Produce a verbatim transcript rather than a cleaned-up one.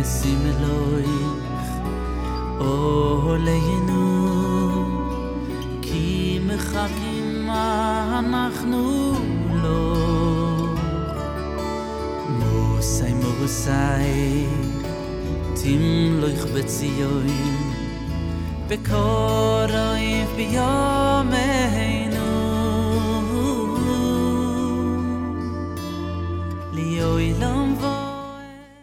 נשים אלוהיך עולנו כי מחכים אנחנו לו מוסי מוסי תמלוך בציון בקוראים ביום